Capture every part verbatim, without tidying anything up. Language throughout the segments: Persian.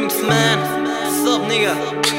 remix man. What's up nigga?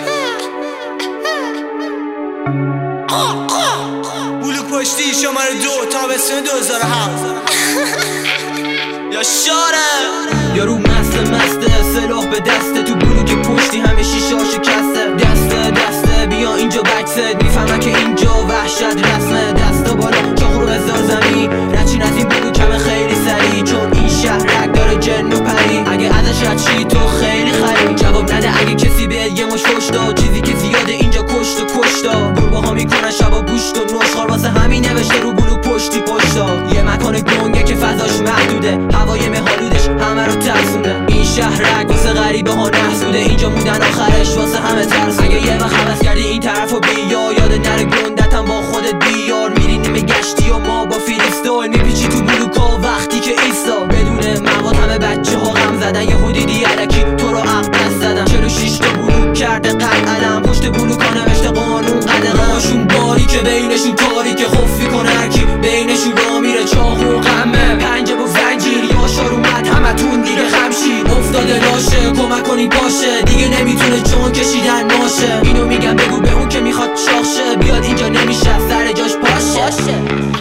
بلوک پشتی شماره دو تابستون دو هزار و هفت. یا شاره یارو مست مسته سلاح به دسته تو بلوک پشتی همه شیشه ها شکسته. دسته دسته بیا اینجا بکست میفهمن که اینجا وحشت رسمه. دستا بالا چاقو رو بذار زمین رچین از این بلوک همه خیلی سریع چون این شهرک داره جن و پری. اگه ازش رد شی تو خیلی خری جواب نده اگه کسی به یه مش فش داد. چیزی که زیاده اینجا کشت و کشتا گربه ها میکنن شبا گوشت و نشخار واسه همین نوشته رو بلوک پشتی پشتا. یه مکان گنگه که فضاش محدوده هوای مهالودش همه رو ترسونده. این شهرک واسه غریبه ها نحسوده اینجا موندن آخرش واسه همه ترس. اگه یه وقت حوض کردی این طرفو بیا یاد نره گندتم با خودت بیار. میری نیمه گشتی و ما با فریستایل میپیچی تو بلوکا وقتی که ایستا بدون مواد همه بچه ها غم زدن. یه حدیدی علکی تو رو عقد زدن. چهل و شش تا بلوک کرده قد علم پشت بلوکا نوشته قانون قدغنشون باری که بینشون تاریکه خفی کنه هرکی بینشون را میره چاقو و غمه. پنجه و زنجیر یاشار اومد همتون دیگه خمشید افتاده لاشه کمک کنید باشه دیگه نمیتونه جون کشیدن ناشه. اینو میگم بگو به اون که میخواد شاخشه بیاد اینجا نمیشه سر جاش پاشه.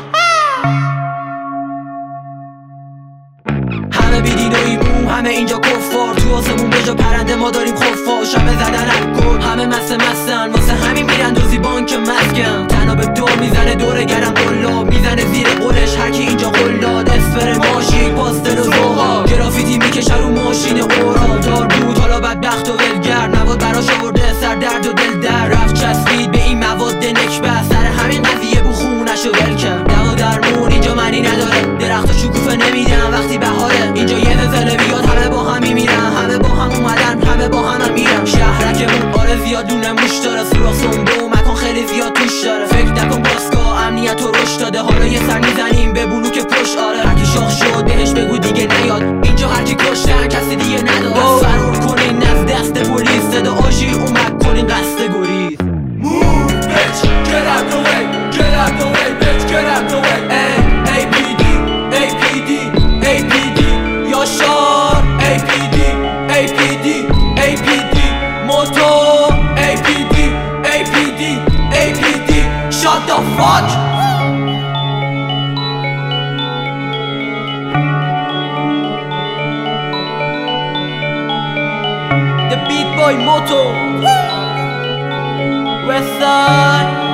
همه بیدین و ایمون همه اینجا کفار تو آسمون به جا پرنده ما داریم خفا. شبه زدن الکل همه مسته مستن واسه همین میرن دوزی بانک مسکن. تنها به دور میزنه دوره گرم قلاب میزنه زیر قلش هرکی اینجا قلاد. اسفر ماشین پاستل و زوغا گرافیتی میکشه رو ماشین اورا. دار بود حالا بدبخت و ولگرد مواد براش آورده سر درد و دل در رفت چسبید به این مواد نکبه. سر همین قضیه بو خونش و ول کرد. دوا درمون اینجا معنی نداره درخت و شکوفه نمیدن وقتی بهاره. اینجا یه زلزله بیاد همه با هم میمیرن همه با هم اومدن همه با هم میرن. شهرکمون آره زیاد دونه موش داره سوراخ سنبه و مکان خیلی زیاد توش داره. فکر نکن باسگاه امنیت و رشد داده حالا یه سر میزنیم به بلوک پشت. آره هرکی شاخ شد بهش بگو دیگه نیاد اینجا هرکی کشتن کسی دیگه نداره. فرار کنین از دست پلیس صدا آژیر اومد کنین قصد گریز. Move bitch get out the way get out the way bitch get out the way. ای ای پی دی ای پی دی ای پی دی یاشار ای پی دی ای پی دی ای پی دی موتور ای پی دی ای پی دی ای پی دی shut the fuck. The beat boy Moto Westside